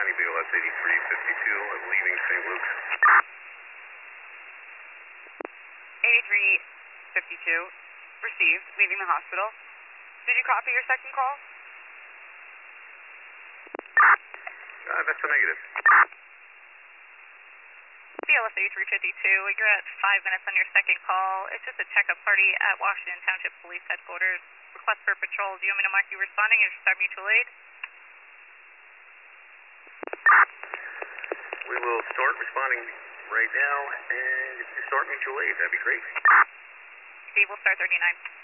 County BLS 8352, leaving St. Luke's. 8352, received, leaving the hospital. Did you copy your second call? That's a negative. BLS 8352, you're at 5 minutes on your second call. It's just a checkup party at Washington Township Police Headquarters. Request for patrol. Do you want me to mark you responding or start mutual aid? We will start responding right now, and if you start mutual aid, that'd be great. Steve, we'll start 39.